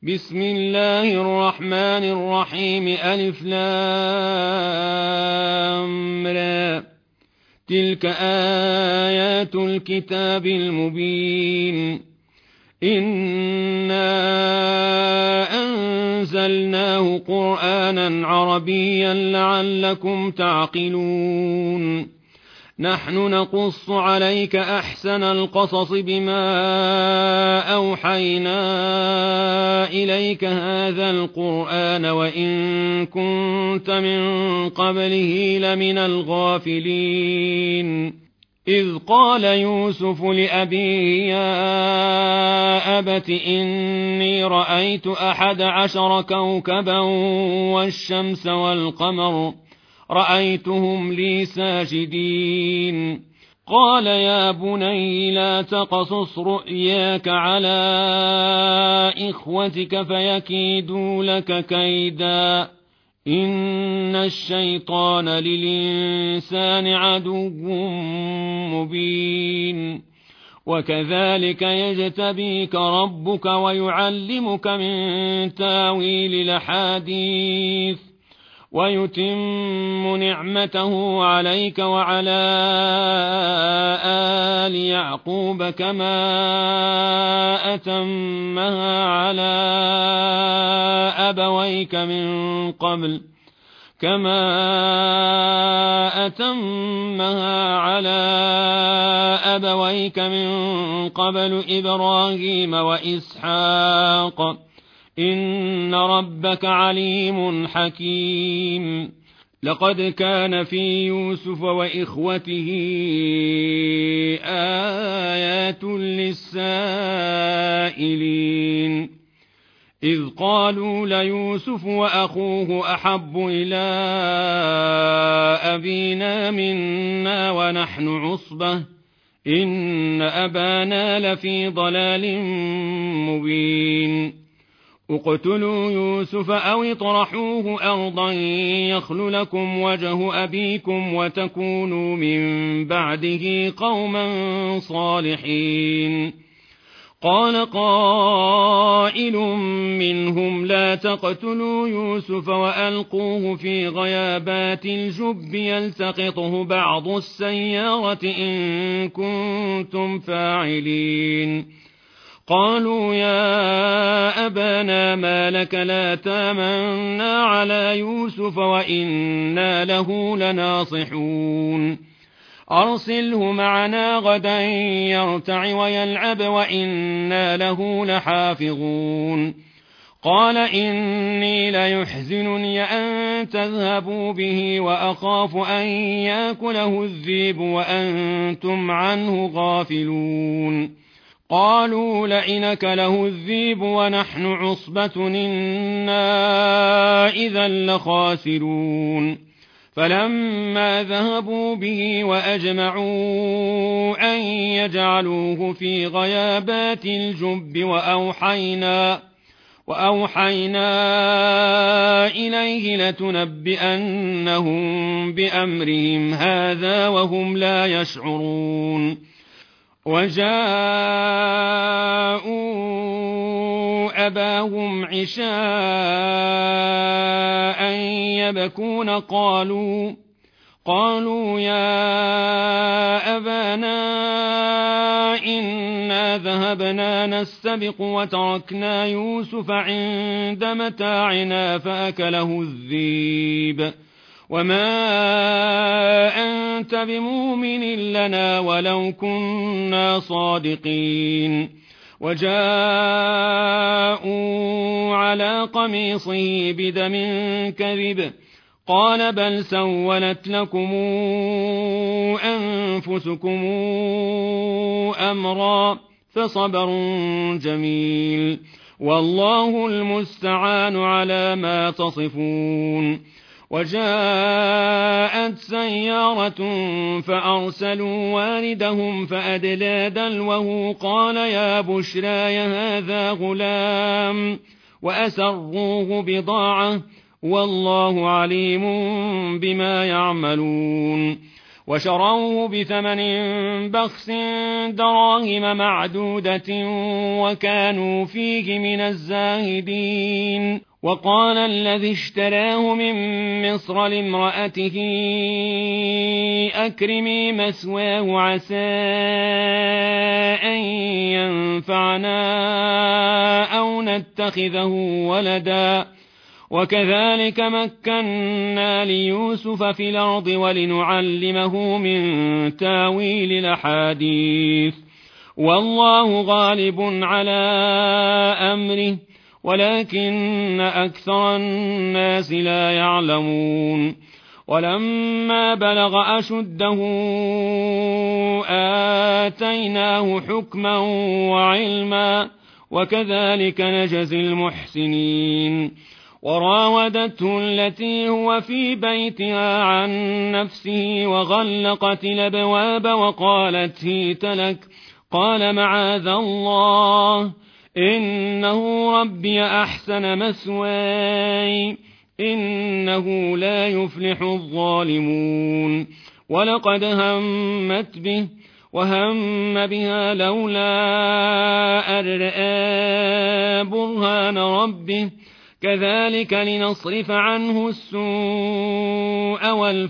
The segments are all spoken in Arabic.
بسم الله الرحمن الرحيم ألف لام را تلك آيات الكتاب المبين إنا أنزلناه قرآنا عربيا لعلكم تعقلون نحن نقص عليك أحسن القصص بما أوحينا إليك هذا القرآن وإن كنت من قبله لمن الغافلين إذ قال يوسف لأبيه يا أبت إني رأيت 11 كوكبا والشمس والقمر رأيتهم لي ساجدين قال يا بني لا تقصص رؤياك على إخوتك فيكيدوا لك كيدا إن الشيطان للإنسان عدو مبين وكذلك يجتبيك ربك ويعلمك من تاويل الأحاديث ويتم نعمته عليك وعلى آل يعقوب كما أتمها على أبويك من قبل إبراهيم وإسحاق إن ربك عليم حكيم لقد كان في يوسف وإخوته آيات للسائلين إذ قالوا ليوسف وأخوه أحب إلى أبينا منا ونحن عصبة إن أبانا لفي ضلال مبين اقتلوا يوسف أو اطرحوه أرضا يخل لكم وجه أبيكم وتكونوا من بعده قوما صالحين قال قائل منهم لا تقتلوا يوسف وألقوه في غيابات الجب يلتقطه بعض السيارة إن كنتم فاعلين قالوا يا أبانا ما لك لا تامنا على يوسف وإنا له لناصحون أرسله معنا غدا يرتع ويلعب وإنا له لحافظون قال إني ليحزنني أن تذهبوا به وأخاف أن يأكله الذئب وأنتم عنه غافلون قالوا لئن أكله الذئب ونحن عصبة إنا إذا لخاسرون فلما ذهبوا به وأجمعوا أن يجعلوه في غيابات الجب وأوحينا إليه لتنبئنهم بأمرهم هذا وهم لا يشعرون وجاءوا أباهم عشاء يبكون قالوا يا أبانا إنا ذهبنا نستبق وتركنا يوسف عند متاعنا فأكله الذئب وما أنت بمؤمن لنا ولو كنا صادقين وجاءوا على قميصه بدم كذب قال بل سولت لكم أنفسكم أمرا فصبر جميل والله المستعان على ما تصفون وجاءت سيارة فأرسلوا واردهم فأدلى دلوه قال يا بشراي هذا غلام وأسروه بضاعة والله عليم بما يعملون وشروه بثمن بخس دراهم معدودة وكانوا فيه من الزاهدين. وقال الذي اشتراه من مصر لامرأته أكرمي مثواه عسى أن ينفعنا أو نتخذه ولدا وكذلك مكنا ليوسف في الأرض ولنعلمه من تاويل الأحاديث والله غالب على أمره ولكن أكثر الناس لا يعلمون. ولما بلغ أشده آتيناه حكما وعلما وكذلك نجزي المحسنين. وراودته التي هو في بيتها عن نفسه وغلقت الأبواب وقالت هيت لك قال معاذ الله إنه ربي أحسن مثواي إنه لا يفلح الظالمون. ولقد همت به وهم بها لولا أن رأى برهان ربه كذلك لنصرف عنه السوء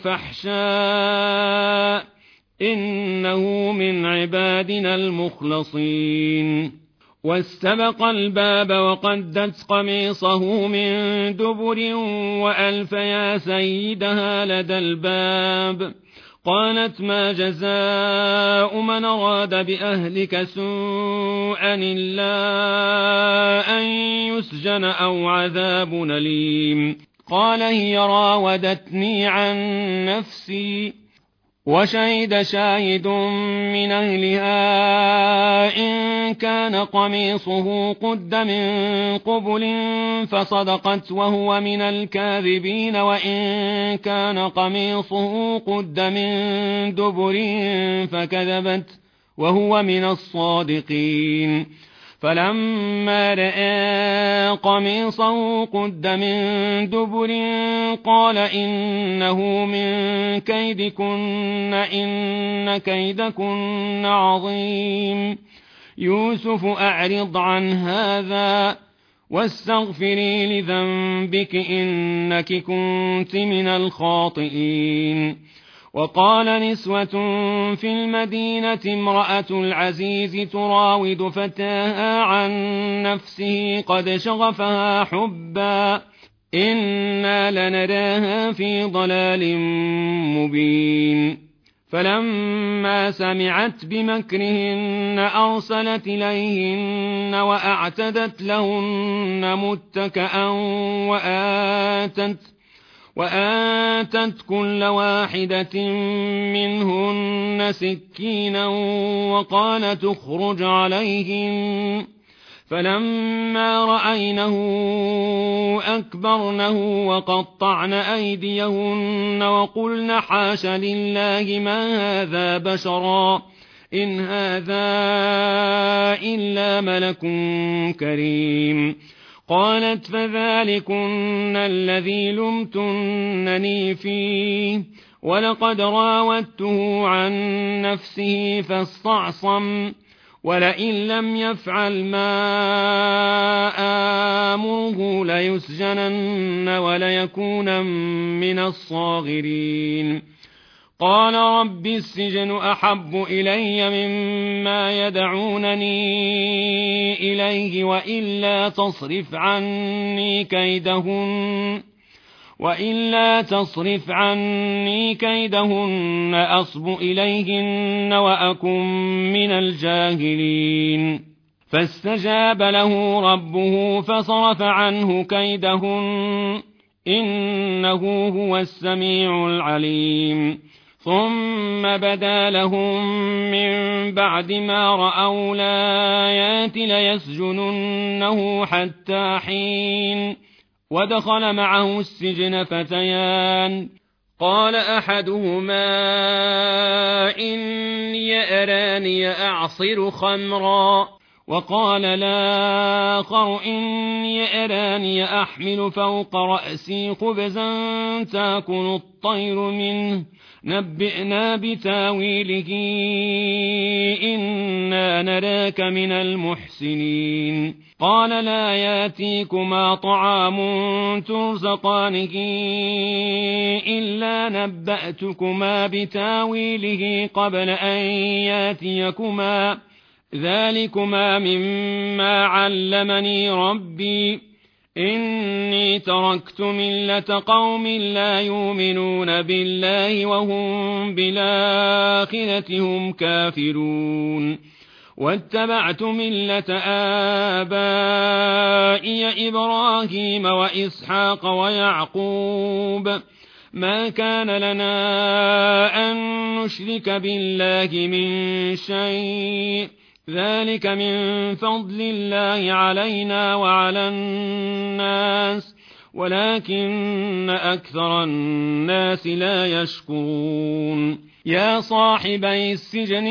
والفحشاء إنه من عبادنا المخلصين. واستبق الباب وقدت قميصه من دبر وألف يا سيدها لدى الباب قالت ما جزاء من أراد بأهلك سوءا إلا أن يسجن أو عذاب أليم. قال هي راودتني عن نفسي وشهد شاهد من أهلها إن كان قميصه قد من قبل فصدقت وهو من الكاذبين وإن كان قميصه قد من دبر فكذبت وهو من الصادقين. فلما رأى قميصه قد من دبر قال إنه من كيدكن إن كيدكن عظيم. يوسف أعرض عن هذا واستغفري لذنبك إنك كنت من الخاطئين. وقال نسوة في المدينة امرأة العزيز تراود فتاها عن نفسه قد شغفها حبا إنا لنراها في ضلال مبين. فلما سمعت بمكرهن أرسلت إليهن وأعتدت لهن متكأ وآتت كل واحدة منهن سكينا وقال تخرج عليهم فلما رأينه أكبرنه وقطعن أيديهن وقلن حاش لله ما هذا بشرا إن هذا إلا ملك كريم. قالت فذلكن الذي لمتنني فيه ولقد راودته عن نفسه فاستعصم ولئن لم يفعل ما آمره ليسجنن وليكون من الصاغرين. قال رب السجن أحب إلي مما يدعونني إليه وإلا تصرف عني كيدهن أصب إليهن وأكن من الجاهلين. فاستجاب له ربه فصرف عنه كيدهن إنه هو السميع العليم. ثم بدا لهم من بعد ما رأوا الآيات ليسجننه حتى حين. ودخل معه السجن فتيان قال أحدهما إني أراني أعصر خمرا وقال الآخر إني أراني أحمل فوق رأسي خبزا تأكل الطير منه نبئنا بتاويله إنا نراك من المحسنين قال لا ياتيكما طعام ترزقانه إلا نبأتكما بتاويله قبل أن ياتيكما ذلكما مما علمني ربي إني تركت ملة قوم لا يؤمنون بالله وهم بالآخرة هم كافرون واتبعت ملة آبائي إبراهيم وإسحاق ويعقوب ما كان لنا أن نشرك بالله من شيء ذلك من فضل الله علينا وعلى الناس ولكن أكثر الناس لا يشكرون يا صاحبي السجن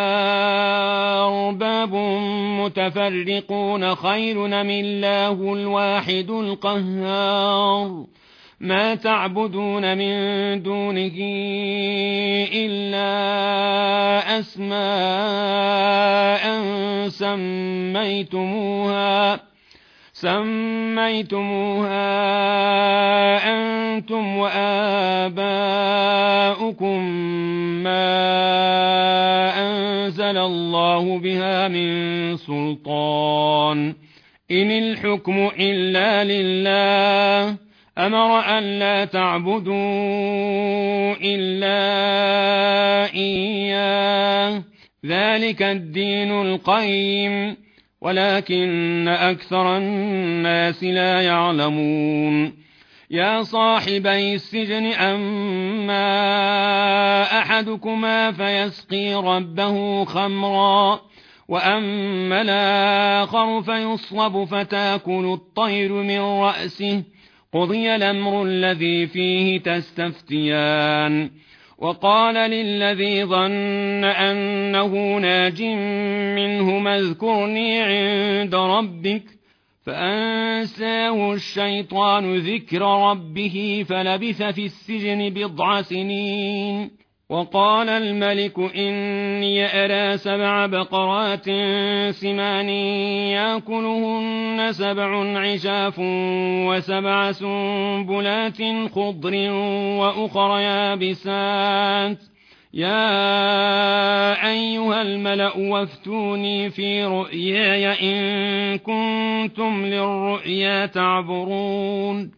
أرباب متفرقون خير أم الله الواحد القهار ما تعبدون من دونه إلا أسماء سميتموها أنتم وآباؤكم ما أنزل الله بها من سلطان إن الحكم إلا لله أمر أن لا تعبدوا إلا إياه ذلك الدين القيم ولكن أكثر الناس لا يعلمون يا صاحبي السجن أما أحدكما فيسقي ربه خمرا وأما الآخر فيصلب فتاكل الطير من رأسه قضي الأمر الذي فيه تستفتيان وقال للذي ظن أنه ناج منهما اذكرني عند ربك فأنساه الشيطان ذكر ربه فلبث في السجن بضع سنين وقال الملك إني أرى 7 بقرات سمان يأكلهن 7 عجاف و7 سنبلات خضر وأخر يابسات يا أيها الملأ وافتوني في رؤياي إن كنتم للرؤيا تعبرون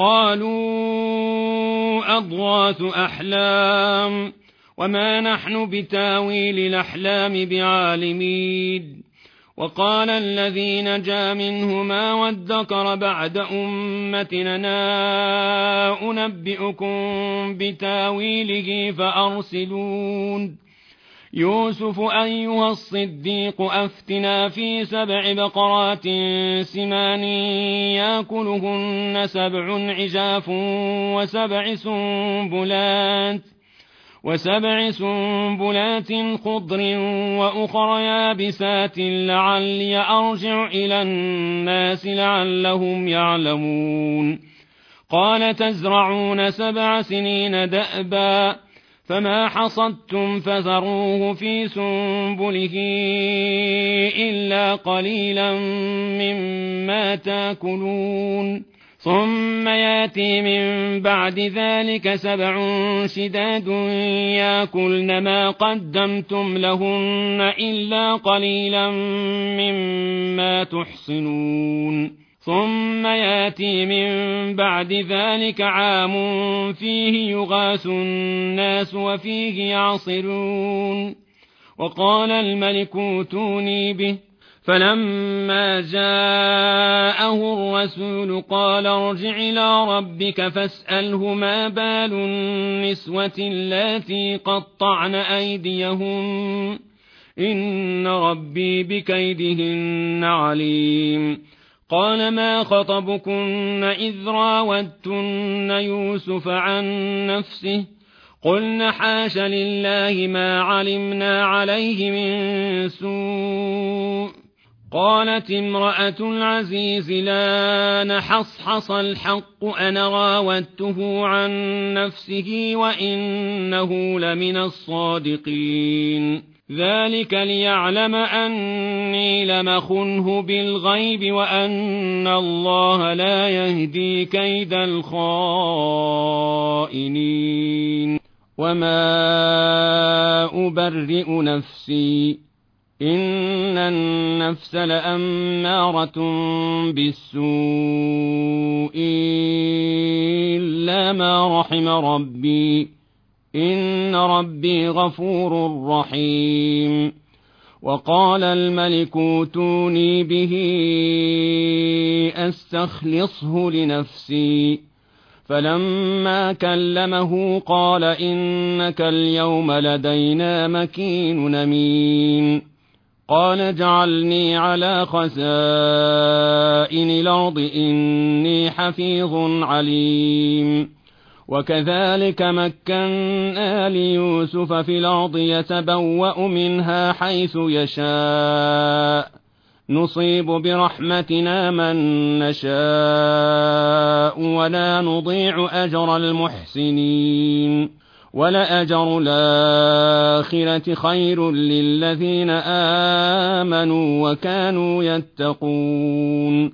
قالوا أضغاث أحلام وما نحن بتاويل الأحلام بعالمين وقال الذي نجا منهما وادكر بعد أمتنا أنبئكم بتاويله فأرسلون يوسف أيها الصديق أفتنا في 7 بقرات سمان يأكلهن 7 عجاف و7 سنبلات خضر وأخر يابسات لعلي أرجع إلى الناس لعلهم يعلمون قال تزرعون 7 سنين دأبا فما حصدتم فذروه في سنبله إلا قليلا مما تأكلون ثم ياتي من بعد ذلك 7 شداد يأكلن ما قدمتم لهن إلا قليلا مما تحصنون ثم ياتي من بعد ذلك عام فيه يغاث الناس وفيه يعصرون وقال الملك ائتوني به فلما جاءه الرسول قال ارجع إلى ربك فاسأله ما بال النسوة اللاتي قطعن أيديهن إن ربي بكيدهن عليم قال ما خطبكن إذ راوتن يوسف عن نفسه قلن حاش لله ما علمنا عليه من سوء قالت امرأة العزيز لا نحصحص الحق أنا راودته عن نفسه وإنه لمن الصادقين ذلك ليعلم أني لم أخنه بالغيب وأن الله لا يهدي كيد الخائنين وما أبرئ نفسي إن النفس لأمارة بالسوء إلا ما رحم ربي إن ربي غفور رحيم وقال الملك اوتوني به أستخلصه لنفسي فلما كلمه قال إنك اليوم لدينا مكين أمين قال اجعلني على خزائن الأرض إني حفيظ عليم وكذلك مكنا ليوسف في الأرض يتبوأ منها حيث يشاء نصيب برحمتنا من نشاء ولا نضيع أجر المحسنين ولأجر الآخرة خير للذين آمنوا وكانوا يتقون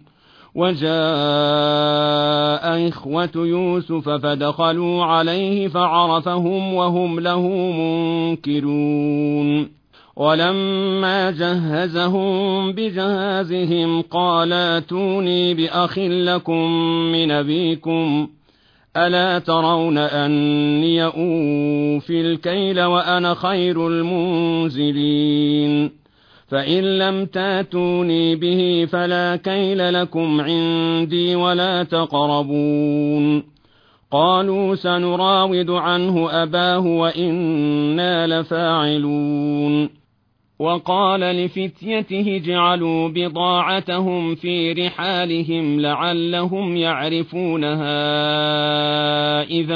وجاء إخوة يوسف فدخلوا عليه فعرفهم وهم له منكرون ولما جهزهم بجهازهم قال ائتوني بأخ لكم من أبيكم ألا ترون أني أوفي الكيل وأنا خير المنزلين فإن لم تاتوني به فلا كيل لكم عندي ولا تقربون قالوا سنراود عنه أباه وإنا لفاعلون وقال لفتيته اجعلوا بضاعتهم في رحالهم لعلهم يعرفونها إذا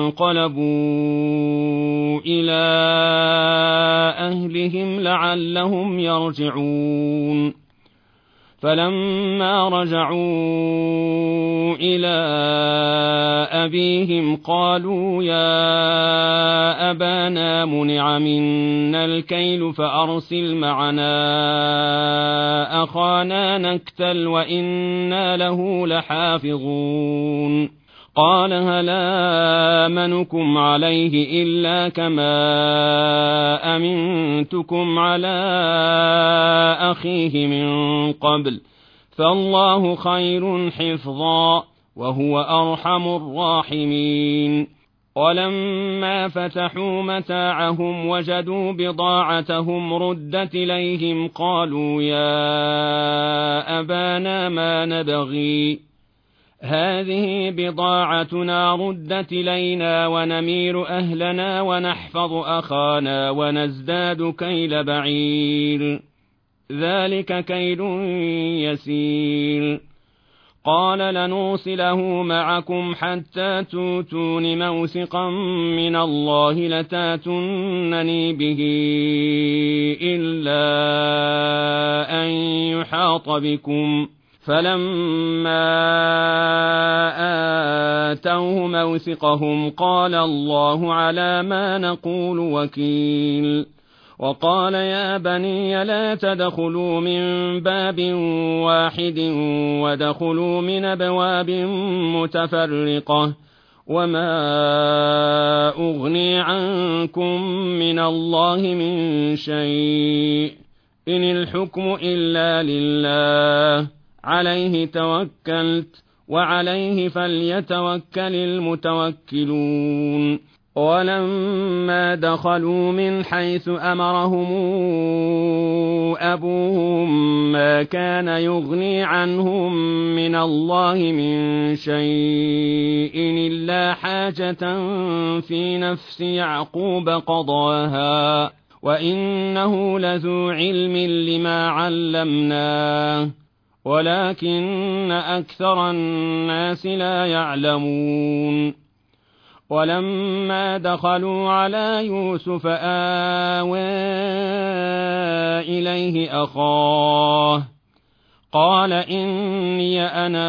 انقلبوا إلى أهلهم لعلهم يرجعون فلما رجعوا إلى أبيهم قالوا يا أبانا منع منا الكيل فأرسل معنا أخانا نكتل وإنا له لحافظون قال هل آمنكم عليه إلا كما أمنتكم على أخيه من قبل فالله خير حفظا وهو أرحم الراحمين ولما فتحوا متاعهم وجدوا بضاعتهم ردت إليهم قالوا يا أبانا ما نبغي هذه بضاعتنا ردت إلينا ونمير أهلنا ونحفظ أخانا ونزداد كيل بعير ذلك كيل يسير قال لنرسله معكم حتى توتون موثقا من الله لتاتونني به إلا أن يحاط بكم فلما آتوه موثقهم قال الله على ما نقول وكيل وقال يا بني لا تدخلوا من باب واحد ودخلوا من أبواب متفرقة وما أغني عنكم من الله من شيء إن الحكم إلا لله عليه توكلت وعليه فليتوكل المتوكلون ولما دخلوا من حيث أمرهم أبوهم ما كان يغني عنهم من الله من شيء إلا حاجة في نفس يعقوب قضاها وإنه لذو علم لما علمناه ولكن أكثر الناس لا يعلمون ولما دخلوا على يوسف آوى إليه أخاه قال إني أنا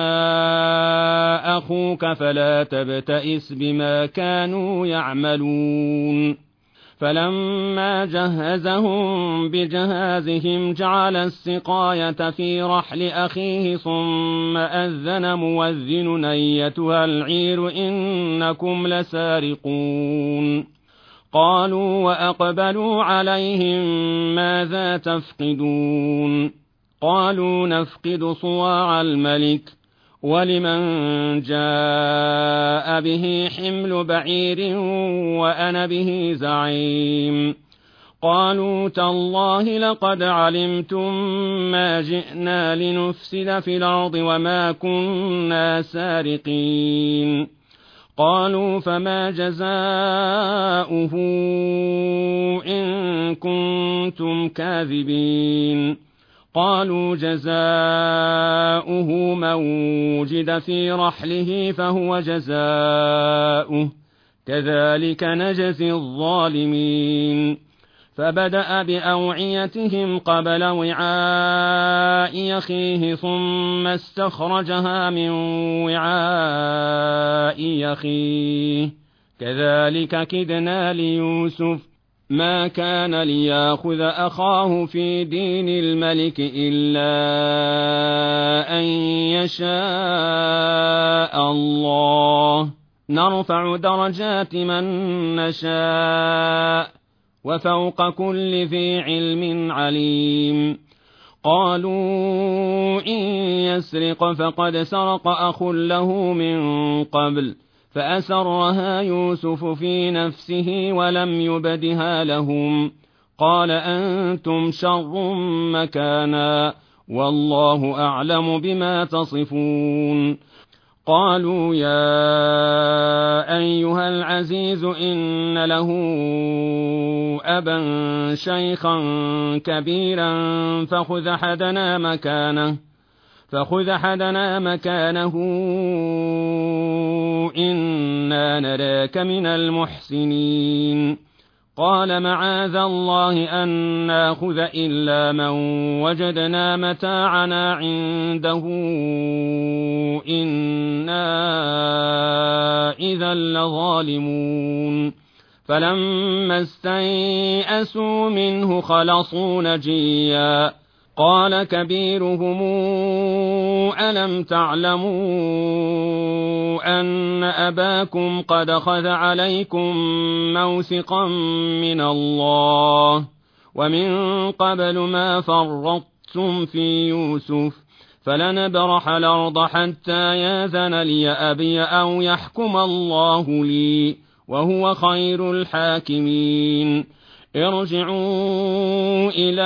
أخوك فلا تبتئس بما كانوا يعملون. فلما جهزهم بجهازهم جعل السقاية في رحل أخيه ثم أذن مؤذن أيتها العير إنكم لسارقون. قالوا وأقبلوا عليهم ماذا تفقدون؟ قالوا نفقد صواع الملك ولمن جاء به حمل بعير وأنا به زعيم. قالوا تالله لقد علمتم ما جئنا لنفسد في الأرض وما كنا سارقين. قالوا فما جزاؤه إن كنتم كاذبين؟ قالوا جزاؤه من وجد في رحله فهو جزاؤه كذلك نجزي الظالمين. فبدأ بأوعيتهم قبل وعاء أخيه ثم استخرجها من وعاء أخيه كذلك كدنا ليوسف ما كان ليأخذ أخاه في دين الملك إلا أن يشاء الله نرفع درجات من نشاء وفوق كل ذي علم عليم. قالوا إن يسرق فقد سرق أخ له من قبل فأسرها يوسف في نفسه ولم يبدها لهم. قال أنتم شر مكانا والله أعلم بما تصفون. قالوا يا أيها العزيز إن له أبا شيخا كبيرا فخذ أحدنا مكانه إنا نراك من المحسنين. قال معاذ الله أن ناخذ إلا من وجدنا متاعنا عنده إنا إذا لظالمون. فلما استيئسوا منه خلصوا نجيا. قال كبيرهم ألم تعلموا أن أباكم قد أخذ عليكم موثقا من الله ومن قبل ما فرطتم في يوسف فلنبرح الأرض حتى ياذن لي أبي أو يحكم الله لي وهو خير الحاكمين. ارجعوا إلى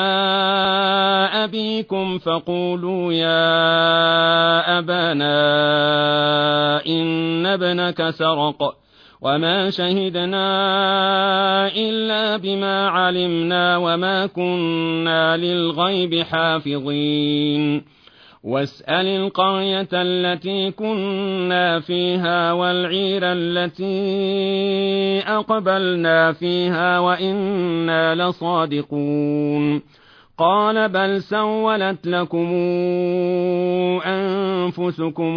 أبيكم فقولوا يا أبانا إن ابنك سرق وما شهدنا إلا بما علمنا وما كنا للغيب حافظين. واسأل القرية التي كنا فيها والعير التي أقبلنا فيها وإنا لصادقون. قال بل سولت لكم أنفسكم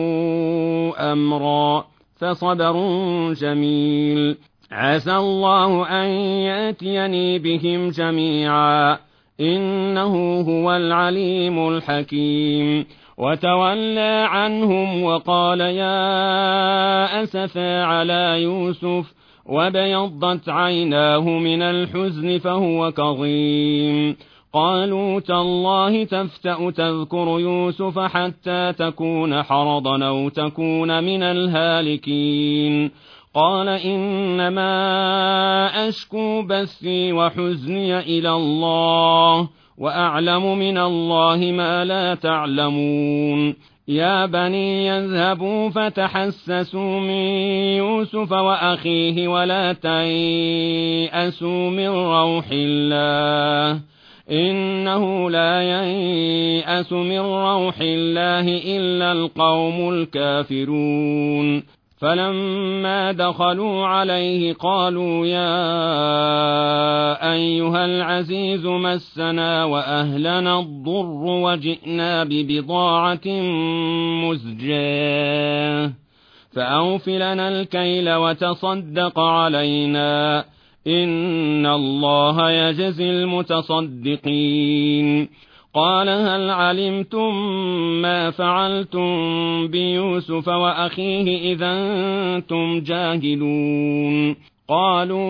أمرا فصبر جميل عسى الله أن يأتيني بهم جميعا إنه هو العليم الحكيم. وتولى عنهم وقال يا أسفا على يوسف وبيضت عيناه من الحزن فهو كظيم. قالوا تالله تفتأ تذكر يوسف حتى تكون حرضا أو تكون من الهالكين. قال إنما أشكو بثي وحزني إلى الله وأعلم من الله ما لا تعلمون. يا بني يذهبوا فتحسسوا من يوسف وأخيه ولا تيأسوا من روح الله إنه لا ييأس من روح الله إلا القوم الكافرون. فلما دخلوا عليه قالوا يا أيها العزيز مسنا وأهلنا الضر وجئنا ببضاعة مزجاة فأوف لنا الكيل وتصدق علينا إن الله يجزي المتصدقين. قال هل علمتم ما فعلتم بيوسف وأخيه إذا أنتم جاهلون؟ قالوا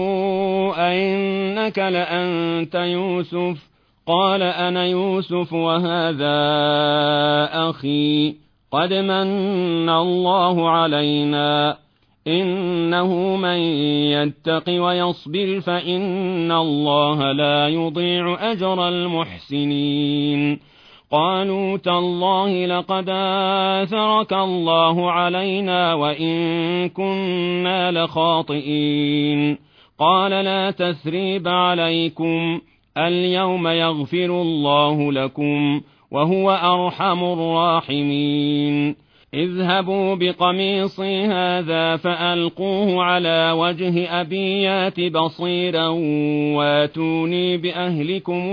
أئنك لأنت يوسف؟ قال أنا يوسف وهذا أخي قد من الله علينا إنه من يتق ويصبر فإن الله لا يضيع أجر المحسنين. قالوا تالله لقد آثرك الله علينا وإن كنا لخاطئين. قال لا تثريب عليكم اليوم يغفر الله لكم وهو أرحم الراحمين. اذهبوا بقميصي هذا فألقوه على وجه أبي يات بصيرا واتوني بأهلكم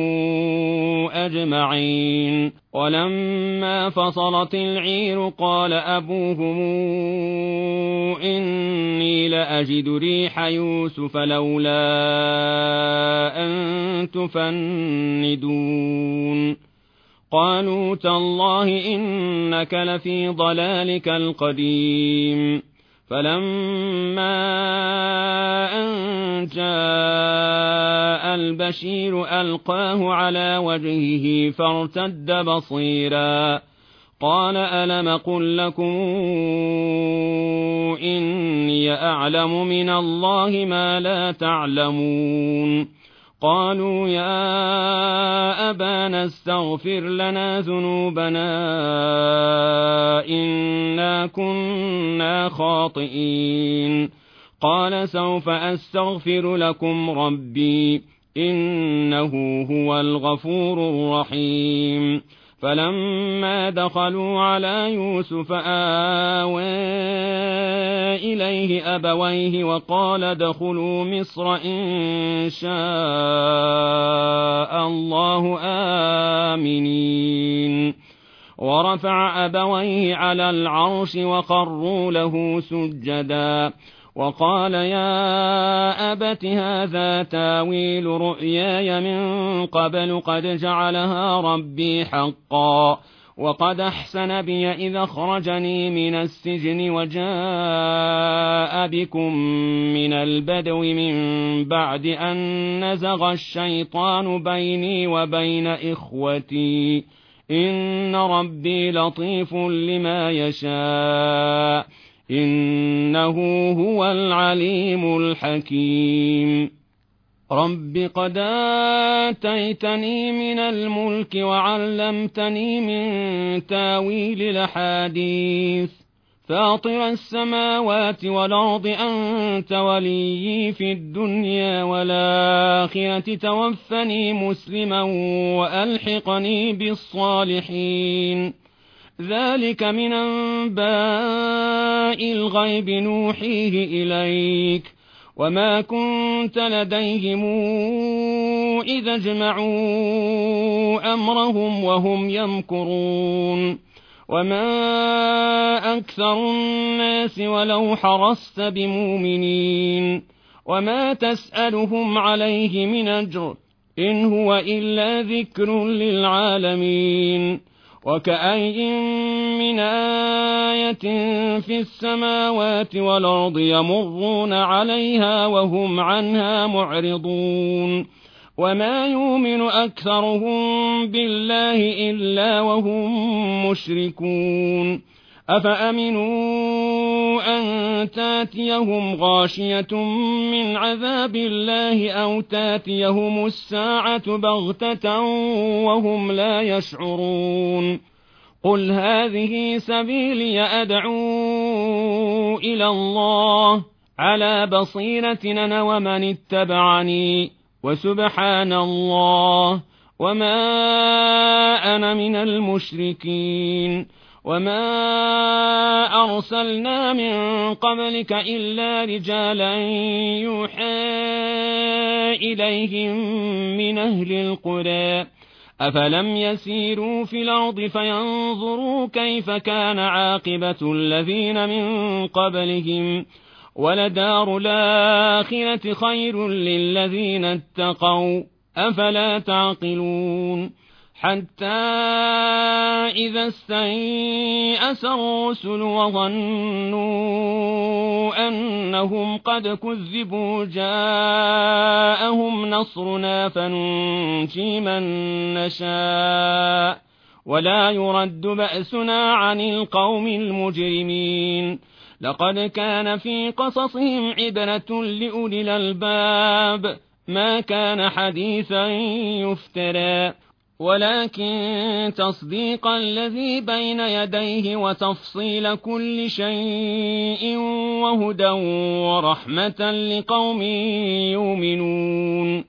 أجمعين. ولما فصلت العير قال أبوهم إني لأجد ريح يوسف لولا أن تفندون. قالوا تالله إنك لفي ضلالك القديم. فلما أن جاء البشير ألقاه على وجهه فارتد بصيرا قال ألم قل لكم إني أعلم من الله ما لا تعلمون؟ قالوا يا أبانا استغفر لنا ذنوبنا إنا كنا خاطئين. قال سوف أستغفر لكم ربي إنه هو الغفور الرحيم. فلما دخلوا على يوسف آوى إليه أبويه وقال ادخلوا مصر إن شاء الله آمنين. ورفع أبويه على العرش وخروا له سجدا وقال يا أبت هذا تاويل رؤياي من قبل قد جعلها ربي حقا وقد أحسن بي إذا أخرجني من السجن وجاء بكم من البدو من بعد أن نزغ الشيطان بيني وبين إخوتي إن ربي لطيف لما يشاء إنه هو العليم الحكيم. رب قد آتيتني من الملك وعلمتني من تاويل الأحاديث فاطر السماوات والأرض أنت وليي في الدنيا والآخرة توفني مسلما وألحقني بالصالحين. ذلك من أنباء الغيب نوحيه إليك وما كنت لديهم إذا اجمعوا أمرهم وهم يمكرون. وما أكثر الناس ولو حرصت بمؤمنين وما تسألهم عليه من أجر إن هو إلا ذكر للعالمين. وكأي من آية في السماوات والأرض يمرون عليها وهم عنها معرضون. وما يؤمن أكثرهم بالله إلا وهم مشركون. أفأمنوا أن تاتيهم غاشية من عذاب الله أو تاتيهم الساعة بغتة وهم لا يشعرون. قل هذه سبيلي أدعو إلى الله على بصيرة أنا ومن اتبعني وسبحان الله وما أنا من المشركين. وما أرسلنا من قبلك إلا رجالا يوحى إليهم من أهل القرى أفلم يسيروا في الأرض فينظروا كيف كان عاقبة الذين من قبلهم ولدار الآخرة خير للذين اتقوا أفلا تعقلون حتى إذا استيأس الرسل وظنوا أنهم قد كذبوا جاءهم نصرنا فننجي من نشاء ولا يرد بأسنا عن القوم المجرمين لقد كان في قصصهم عبرة لأولي الألباب ما كان حديثا يفترى ولكن تصديق الذي بين يديه وتفصيل كل شيء وهدى ورحمة لقوم يؤمنون